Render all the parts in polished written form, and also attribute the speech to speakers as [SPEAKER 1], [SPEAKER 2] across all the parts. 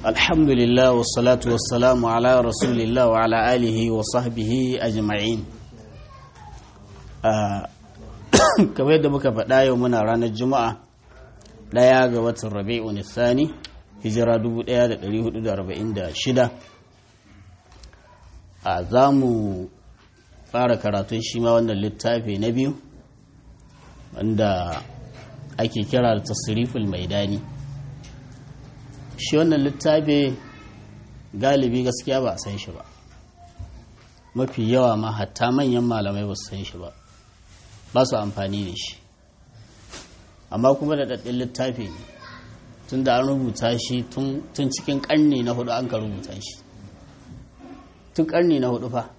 [SPEAKER 1] Alhamdulillah wassalatu wassalamu ala rasulillah wa ala alihi wa sahbihi ajma'in. Kamar yadda muka faɗa yau muna ranar Juma'a 1 ga watan Rabi'un Thani hijira 1446. Za mu fara karatun shi ma wannan littafi na biyu wanda ake kira da tasriful maidani. Shi wannan littafi galibi gaskiya ba a san shi ba, mafi yawa ma hatta manyan malamai ba su san shi ba, ba su amfani da shi, amma kuma da daɗin littafi ne tun da an rubuta shi tun cikin ƙarni na hudu an ka rubuta shi, tun ƙarni na hudu fa.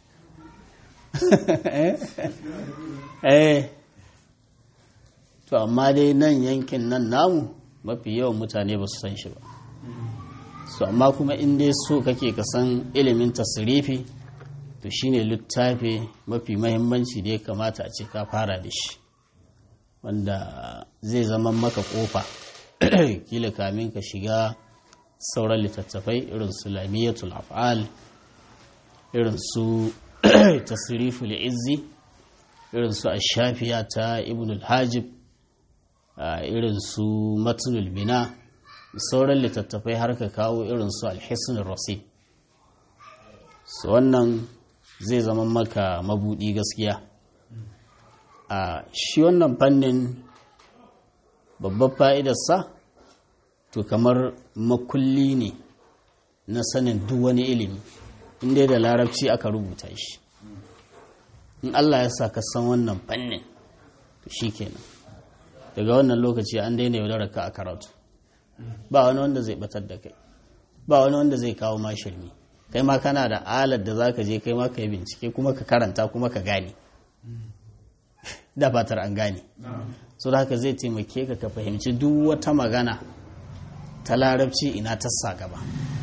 [SPEAKER 1] To amma dai nan yankin nan namu mafi yawan mutane ba su san shi ba. So amma kuma in dai so kake ka san ilimin tasrifi to shine littafi mafi mahimmanci da ya kamata a ce ka fara da shi, wanda zai zama maka kofa kila kamin ka shiga sauran littattafai irin su lamiyatul af'al, irin su tasriful izzi, irin su ash-shafiya ta ibn al-hajib, irin su matnul bina, sauran littattafai har ka kawo irin su al-hisn ar-rasid. So wannan zai zama maka mabudi gaskiya. Shi wannan fannin babbar fa'idarsa to kamar makulli ne na sanin duk wani ilimi inda da larabci aka rubuta shi. In Allah ya sa ka san wannan fannin to shikenan, daga wannan lokaci an daina yaudarar ka a karatu. Ba wani wanda zai batar da kai, ba wani wanda zai kawo ma shirme. Kai ma kana da alar da zaka je kai ma ka yi bincike kuma ka karanta kuma ka gane. Da fatar an gane. So da haka zai taimake ka fahimci duk wata magana ta larabci ina ta sa gaba.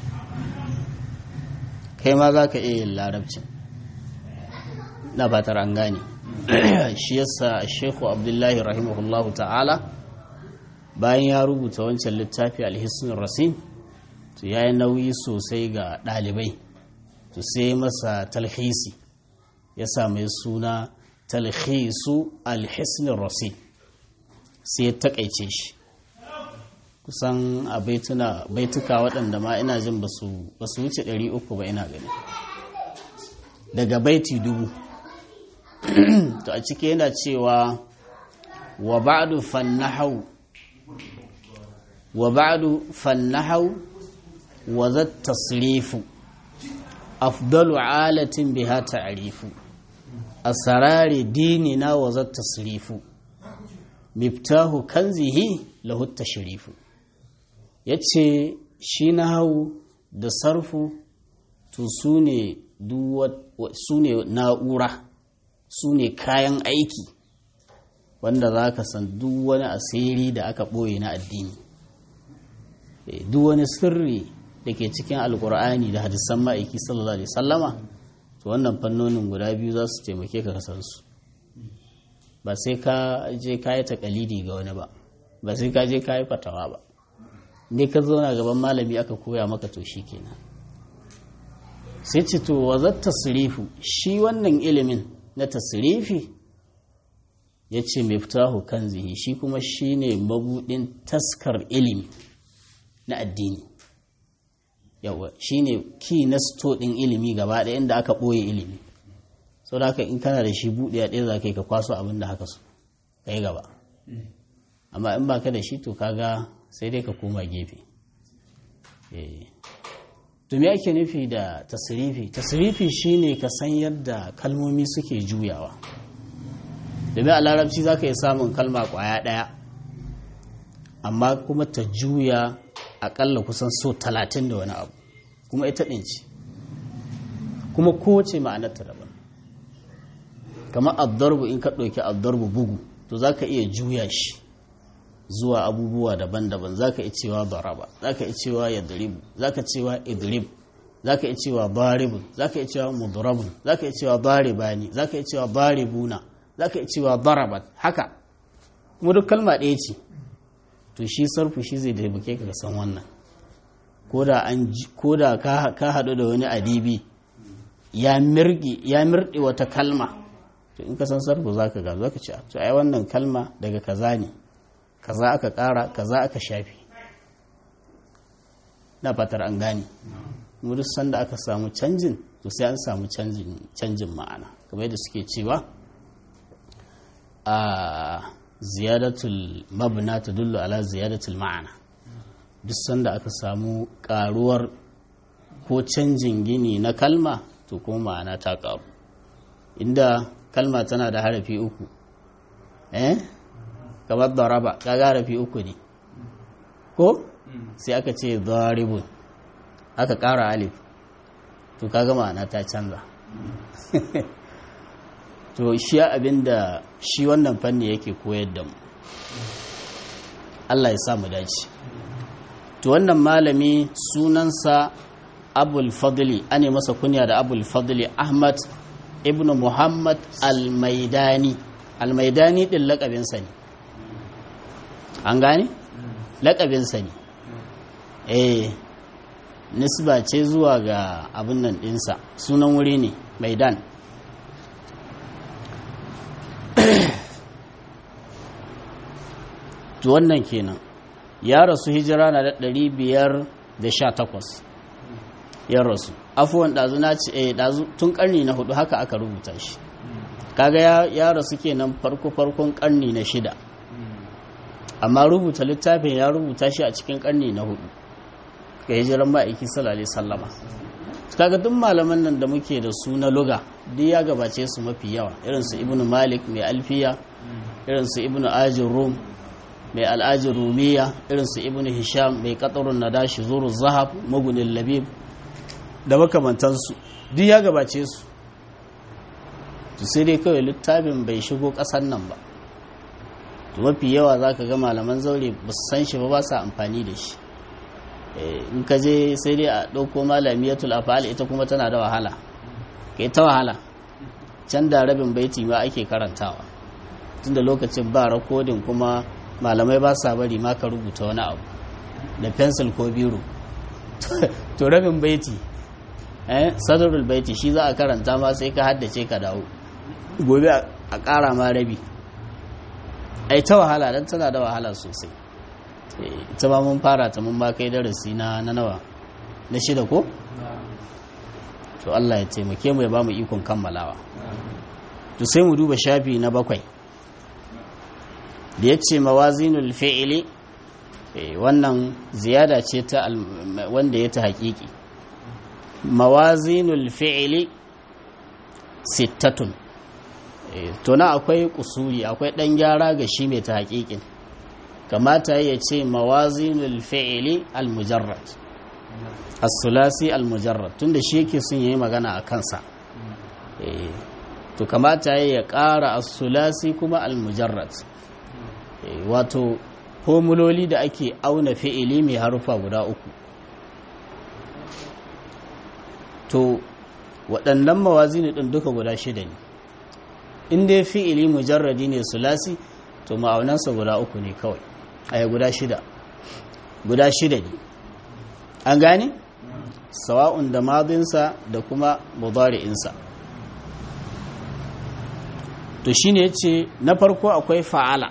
[SPEAKER 1] Kai ma za ka iya yin larabcin. Da fatar an gane. Shi yasa Sheikhu Abdullahi rahimahullahu ta'ala bayan ya rubuta wancan littafi al-hisn ar-rasim to yayi nauyi sosai ga dalibai, to sai masa talhisi, ya sa mai suna talhisu al-hisn ar-rasim, sai ya takaice shi kusan a baituka waɗanda ma ina jin ba su wuce 300 ba ina gani, daga baiti 1000. To a cike yana cewa wa ba'du fannahu wa zat tasrifu afdalu alatin biha ta'rifu asrari dinina wa zat tasrifu miftahu kanzihi lahu tashrifu. Yace shi nahwu da sarfu to sune na'ura, su ne kayan aiki wanda za ka san duk wani asiri da aka ɓoye na addini, duk wani sirri da ke cikin alkur'ani da hadisan ma'aiki sallallahu alaihi sallama, to wannan fannonin guda biyu za su taimake ka kasansu. Ba sai ka je ka yi takalidi ga wani ba, ba sai ka je ka yi fatawa ba, ne ka zauna gaban malami aka koya maka to shi kenan. Sai ce to wazat tasrifu, shi wannan ilimin na tasrifi ya ce miftahu kanzihi, shi kuma shi ne mabudin taskar ilimi na addini. Yawa shi ne ki na ɗin ilimi gaba ɗaya inda aka ɓoye ilimi. Sau da haka in kana da shi buɗe ɗaya za ka yi ka kwaso abin da haka so ka yi gaba, amma in ba ka da shi to kaga sai dai ka koma gefe. To me ake nufi da tasrifi? Tasrifi shine ka san yadda kalmomi suke juyawa. Domin a larabci za ka yi samun kalma kwaya ɗaya amma kuma ta juya aƙalla kusan so 30 da wani abu, kuma ita ɗin ce, kuma kowace ma'anarta daban. Kamar addarbu, in ka ɗauki addarbu bugu to za ka iya juya shi zuwa abubuwa daban-daban. Za ka iya cewa daraba, za ka iya cewa yadribu, za ka cewa idrib, za ka iya cewa daribun, za ka iya cewa mudrabun, za ka iya cewa daribani, za ka iya cewa daribuna, za ka iya cewa darabat, haka kuma duk kalma ɗaya ce. To shi sarfu shi zai taimake ka san wannan. ko da ka haɗu da wani adibi ya mirɗi wata kalma, to in ka san sarfu za ka gazo ka ce to ai wannan kalma daga kaza ne, kaza aka ƙara kaza aka shafi. na fatar an gane. Duk sanda aka samu canjin to sai an samu canjin ma'ana, kamar yadda suke cewa a ziyadatul mabna tadullu ala ziyadatul ma'ana. Duk sanda aka samu karuwar ko canjin gini na kalma to kuma ma'ana ta karu. Inda kalma tana da harafi uku, kamar daraba kaga harafi uku ne ko sai aka ce daribun aka ƙara alif, to kaga ma'ana ta canza. To shi abinda shi wannan fanni yake koyar da mu, Allah ya sa mu dace. To wannan malami sunansa Abul Fadli, ane masa kunya da Abul Fadli Ahmad ibn Muhammad al-Maidani. Al-Maidani din laƙabinsa ne, an gane? Laƙabinsa ne, nisba ce zuwa ga abin nan ɗinsa, sunan wuri ne Maidan. To wannan kenan, ya rasu hijira na da 518 ya rasu. Afuwan ɗazu na ce ɗazu tun ƙarni na 4 haka aka rubuta shi, kaga ya rasu kenan farkon ƙarni na 6, amma rubuta littafin ya rubuta shi a cikin ƙarni na 4 ga hijiran ma'aiki sallallahu alaihi sallama. Kaga duk malaman nan da muke da su na luga duk ya gabace su mafi yawa, irinsu ibnu malik mai alfiya, irinsu ibnu ajin rum mai al'ajin rumiya, irinsu ibnu hisham mai qatarun nadashi zuru zahab magunin labib da makamantansu duk ya gabace su. to sai dai kawai littafin bai shigo ƙasar nan ba, to mafi yawa za ka ga malaman zaure ba su san shi ba sa amfani da shi. In ka je sai dai a ɗauko malamiyatul afal, ita kuma tana da wahala, kai ta wahala, can da rabin baiti ma ake karantawa, tunda lokacin ba rakodin kuma malamai ba sa bari ma ka rubuta wani abu da pencil ko biro. To rabin baiti sadarul baiti shi za a karanta ma sai ka haddace ka dawo, gobe a ƙara ma rabi. Ai ta wahala, don tana da wahala sosai. Ita ba mun fara ta mun ba kai darasi na nawa na 6 ko? To Allah ya taimake mu ya ba mu ikon kammalawa. To sai mu duba shafi na 7 da ya ce mawazinul fi'ili, wannan ziyada ce ta wanda ya ta haƙiƙi. Mawazinul fi'ili 6. To na akwai kusuri, akwai ɗan gyara ga shi mai ta haƙiƙin, kamata ya ce mawazinul fi'ili al-mujarrad, as-sulasi al-mujarrad, tunda shi yake sun yi magana a kansa. To kamata ya ƙara as-sulasi kuma al-mujarrad, wato formuloli da ake auna fi'ili mai harufa guda 3. To waɗannan mawazini ɗin duka guda 6 ne. In dai fi'ili mujarradi ne sulasi, to ma'aunansa guda 3 ne kawai, guda 6 ne, an gane? Sawa'un da madinsa da kuma mudari'insa. To shine yace na farko akwai fa'ala.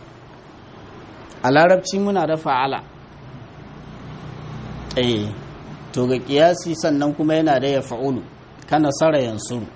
[SPEAKER 1] A larabci muna da fa'ala, to ga kiyasi sannan kuma yana da ya fa'ulu, ka nasara yansuru,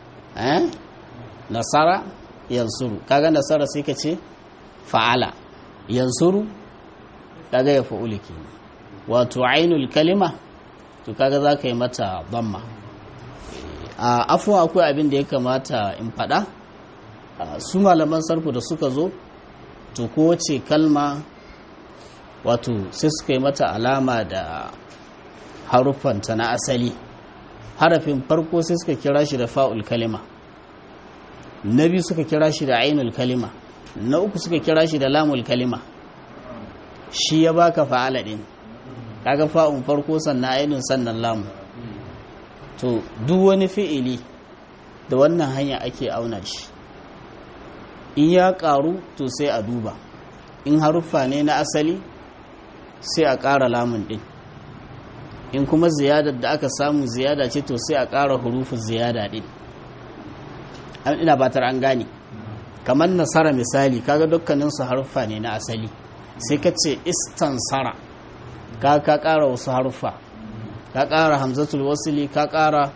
[SPEAKER 1] nasara yansuru, kaga nasara sai ka ce fa'ala, yansuru kaga ya fa'ulu ke, wato ainul kalima to kaga za ka yi mata damma. A afuwa akwai abin da ya kamata in faɗa, su malaman sarfu da suka zo, to kowace kalma wato sai suka yi mata alama da haruffanta na asali. Harafin farko sai suka kira shi da fa'ul kalima, na biyu suka kira shi da ainul kalima, na uku suka kira shi da lamul kalima. Shi ya baka fa'ala din, kaga fa'un farko sannan ainun sannan lamu. To duk wani fi'ili da wannan hanya ake auna shi. In ya ƙaru to sai a duba, in haruffa ne na asali sai a ƙara lamun ɗin, in kuma ziyadar da aka samu ziyada ce to sai a ƙara hurufin ziyada ɗin. Ina batar an gane kamar nasara misali kaga dukkaninsu haruffa ne na asali sai ka ce istansara ka ƙara wasu haruffa ka ƙara hamzatul wasili ka ƙara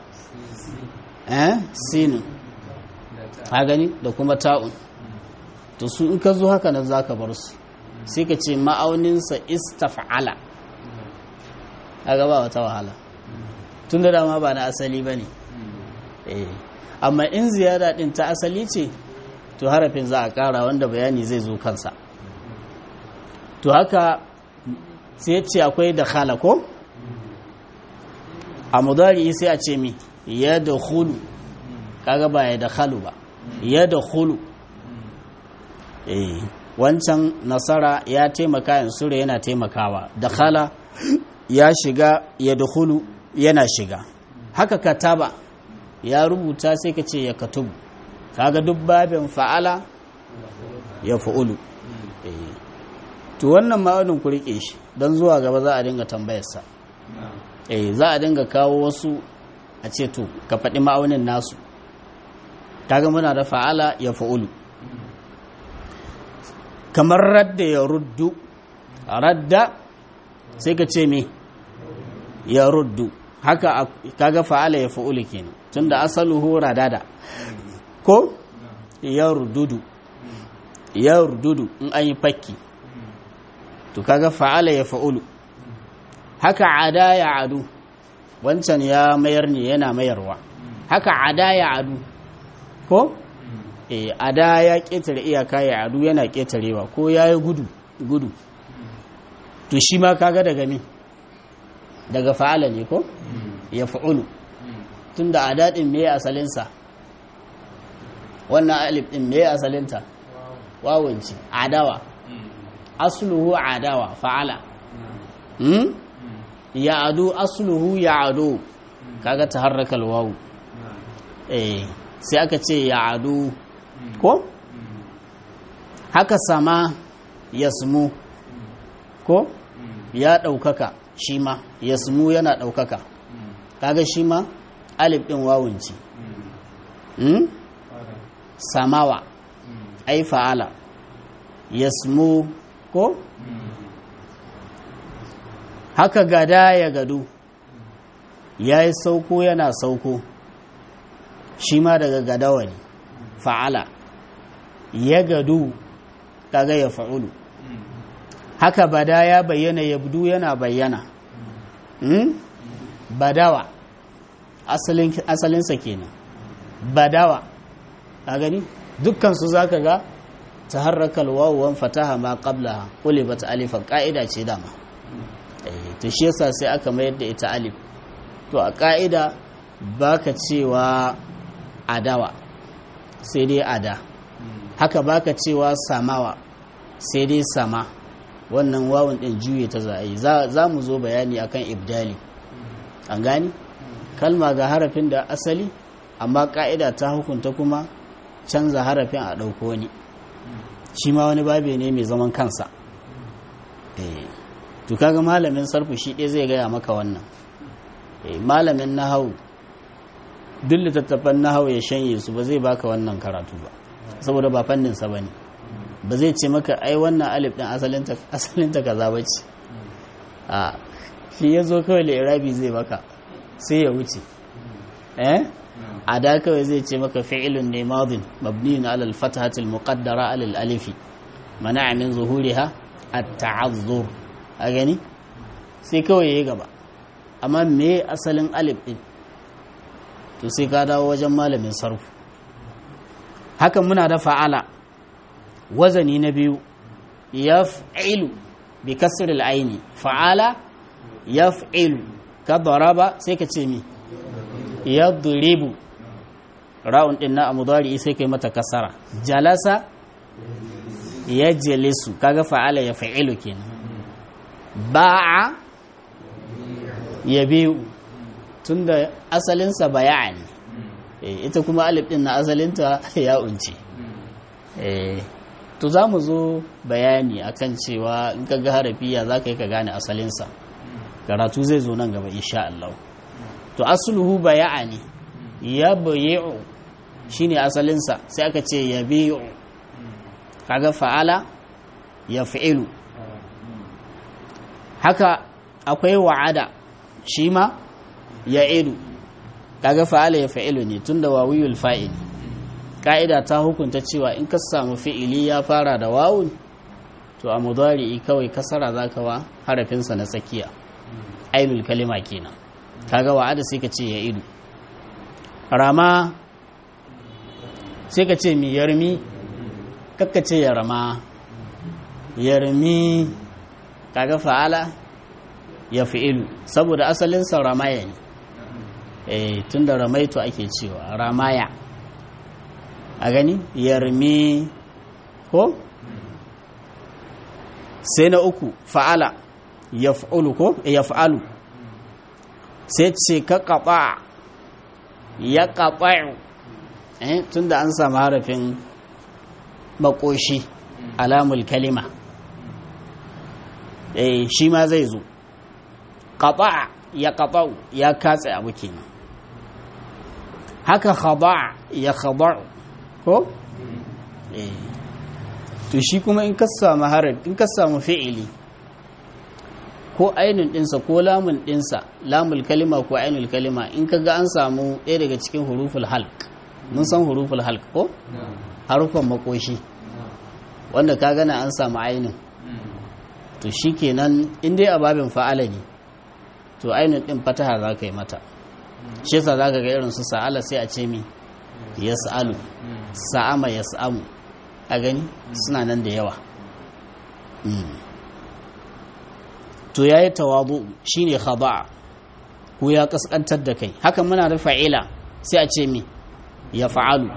[SPEAKER 1] sinin a gani da kuma ta'un to su in ka zo haka nan za ka bar su sai ka ce ma'auninsa istaf'ala a gaba wata wahala tun da dama ba na asali ba ne amma in ziyada din ta asali ce to harafin za a ƙara wanda bayani zai zo kansa to haka sai ce akwai da khala ko a mudari sai a ce mi ya da hulu kaga ba ya da khalu ba ya da hulu wancan nasara ya taimaka yin sura yana taimakawa da khala ya shiga ya da hulu yana shiga haka kataba ya rubuta sai ka ce ya katubu kaga duk babin fa'ala ya fa'ulu to wannan ma'aunin ku rike shi don zuwa gaba za a dinga tambayarsa za a dinga kawo wasu a ce to ka faɗi ma'aunin nasu kaga muna da fa'ala ya fa'ulu kamar radda ya ruddu radda sai ka ce me ya ruddu haka kaga fa'ala ya fa'ulu kenan tunda asaluhu radada ko ya rududu in an yi fakki to kaga fa'ala ya fa'ulu haka ada ya adu wancan ya mayar ne yana mayarwa haka ada ya adu ko ada ya ketare iyaka ya adu yana ketarewa ko ya yi gudu to shi ma kaga daga me daga fa'ala ne ko ya fa'ulu tunda ada din me asalinsa wannan alif din me asalinta wawanci adawa asluhu adawa fa'ala ya'adu asluhu ya'adu kaga taharrakal wawu sai aka ce ya'adu ko haka sama yasmu ko ya daukaka shi ma yasmu yana daukaka kaga shi ma alif din wawunci samawa ai fa'ala yasmu ko haka gada ya gadu ya yi sauko yana sauko shi ma daga gadawa ne fa'ala ya gadu kaga ya fa'ulu haka bada ya bayyana ya budu yana bayyana badawa asalinsa kenan badawa a gani dukkansu za ka ga ta harrakal wawuwan fataha ma qablaha qulibat alifan ka'ida ce dama to shi yasa sai aka mayar da ita alif to a ka'ida baka cewa adawa sai dai ada haka baka cewa samawa sai dai sama wannan wawun din juye ta za'ayi za mu zo bayani akan ibdali an gani kalma ga harafin da asali amma ka'ida ta hukunta kuma canza harafin a ɗauko wani shi ma wani babe ne mai zaman kansa to kaga malamin sarfu shi ɗaya zai gaya maka wannan malamin nahawu duk littattafan nahawu ya shanye su ba zai baka wannan karatu ba saboda ba fanninsa ba ne ba zai ce maka ai wannan alif ɗin asalinta kaza ba ce shi ya zo kawai lirabi zai baka sai ya wuce a da kawai zai ce maka fi'ilun ne madin mabniyun alal fathatil muqaddara alal alifi mana'a min zuhuriha at-ta'azzur a gani sai kawai yayi gaba amma me asalin alif din to sai ka dawo wajen malamin sarfu haka muna da fa'ala wazani na biyu yaf'ilu bi kasr al-aini fa'ala yaf'ilu ka daraba sai ka ce mi yadribu ra'un din na mudari sai kai mata kasara jalasa yajlisu kaga fa'ala ya fa'ilu kenan ba'a yabiu tunda asalin sa baya'a ne ita kuma alif din na asalinta ya unce to zamu zo bayani akan cewa in kaga harafiya zaka yi ka gane asalin sa karatu zai zo nan gaba insha Allah. To asluhu baya'a ne, ya bayi'u shine asalinsa, sai aka ce ya bi'u, kaga fa'ala ya fi'ilu. Haka akwai wa'ada shi ma ya idu, kaga fa'ala ya fi'ilu ne tunda wawiyul fa'ili. Ka'ida ta hukunta cewa in ka samu fi'ili ya fara da wawun, to a mudari'i kawai kasara zaka wa harafinsa na tsakiya, ainul kalima kenan. Kaga wa'ada sai ka ce ya idu. Rama sai ka ce mi yarmi, kakka ce ya rama, yarmi, kaga fa'ala ya fi'ilu, saboda asalinsa ramaya ne, tun da ramaitu ake cewa ramaya, a gani yarmi ko? Sai na uku fa'ala ya fa'ulu ko? Ya fa'alu, sai ce ka ƙaɓa ya ƙaɓa'u, tun da an samu harafin makoshi alamul kalima, shi ma zai zo ƙaɓa ya ƙaɓa'u, ya katse abu kenan. Haka khaba ya khaba'u ko? To shi kuma in ka samu haraf, in ka samu fi'ili ko ainun ɗinsa ko lamun ɗinsa, lamul kalima ko ainul kalima, in ka ga an samu ɗaya daga cikin huruful halq, mun san huruful halq ko? Harufan makoshi, wanda ka gana an samu ainun, to shi kenan in dai a babin fa'ala ne, to ainun ɗin fataha za ka yi mata. Shi yasa za ka ga irin su sa'ala sai a ce mi yas'alu, sa'ama yas'amu, a gani suna nan da yawa. To yayi tawadu shine khada'a, ko ya kaskantar da kai. Haka muna da fa'ila sai a ce mi ya fa'alu,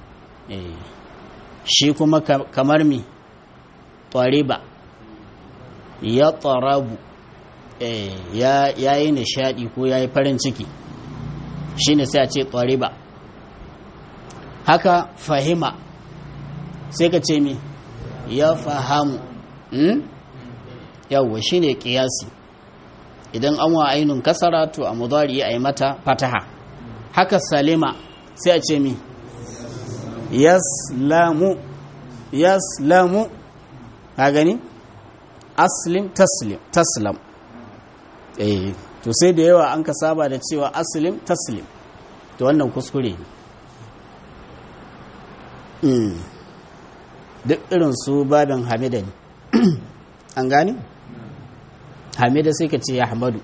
[SPEAKER 1] shi kuma kamar mi tariba ya tarabu, ya yi nishadi ko ya yi farin ciki, shine sai a ce tariba. Haka fahima sai ka ce mi ya fahamu, yawwa shine qiyasi. Idan an wa ainun kasara to a mudari ai mata fataha. Haka salima sai a ce mi yaslamu, yaslamu, ka gani aslim taslim, taslam. To sai da yawa an ka saba da cewa aslim taslim, to wannan kuskure ne. Duk irin su babin hamida ne, an gani hamida sai ka ce ya hamadu.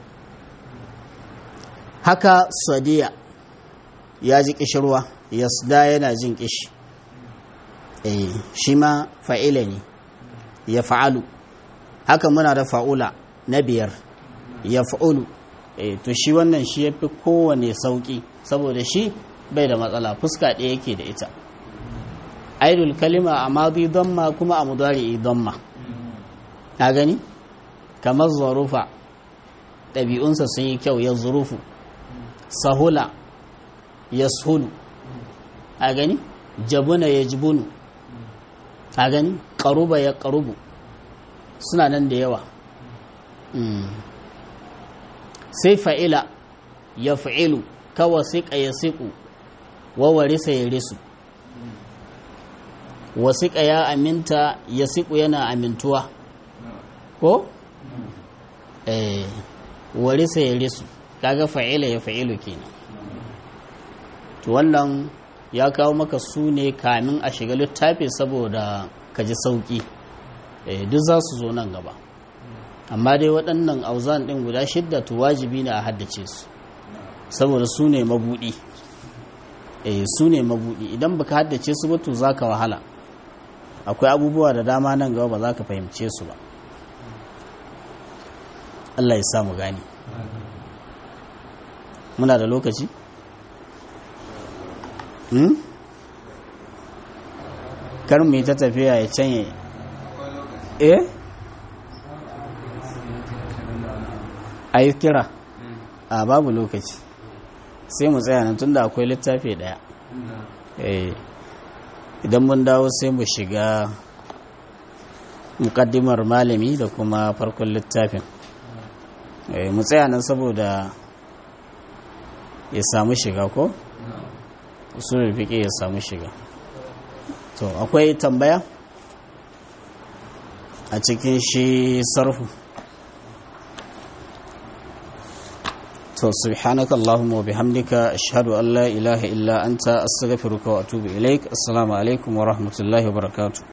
[SPEAKER 1] Haka sadiya ya ji kishirwa, yasda yana jin kishi, shi ma fa'ila ne, ya fa'alu. Haka muna da fa'ula na biyar, ya fa'ulu, to shi wannan shi ya fi kowane sauƙi, saboda shi bai da matsala, fuska ɗaya yake da ita. Ainul kalima a madi damma, kuma a mudari damma, na gani kamar zarufa, ɗabi'unsa sun yi kyau, ya zurufu. Sahula ya sahulu, a gani jabuna ya jibunu, a gani ƙaruba ya ƙarubu, suna nan da yawa. Sai fa'ila ya fa'ilu, ka wasiƙa ya siƙu, wa warisa ya risu. Wasiƙa ya aminta, ya siƙu yana amintuwa ko? Warisa ya risu, kaga fa'ila ya fa'ilu kenan. To wannan ya kawo maka su ne kamin a shiga littafi saboda ka ji sauƙi, duk za su zo nan gaba. Amma dai waɗannan auzan ɗin guda shidda to wajibi ne a haddace su, saboda su ne mabuɗi. Su ne mabuɗi, idan baka haddace su ba to za ka wahala. Akwai abubuwa da dama nan gaba ba za ka fahimce su ba. Allah ya samu gani. Muna da lokaci? Kar mu yi ta tafiya ya canye. A yi kira? A babu lokaci, sai mu tsaya nan tunda akwai littafi ɗaya. Idan mun dawo sai mu shiga muƙaddimar malami da kuma farkon littafin. mu tsaya nan saboda ya samu shiga ko usulul fiqh ya samu shiga. To akwai tambaya a cikin shi sarfu. To subhanaka allahumma wa bihamdika ashhadu an la ilaha illa anta astaghfiruka wa atubu ilaik. Assalamu alaikum wa rahmatullahi wa barakatuh.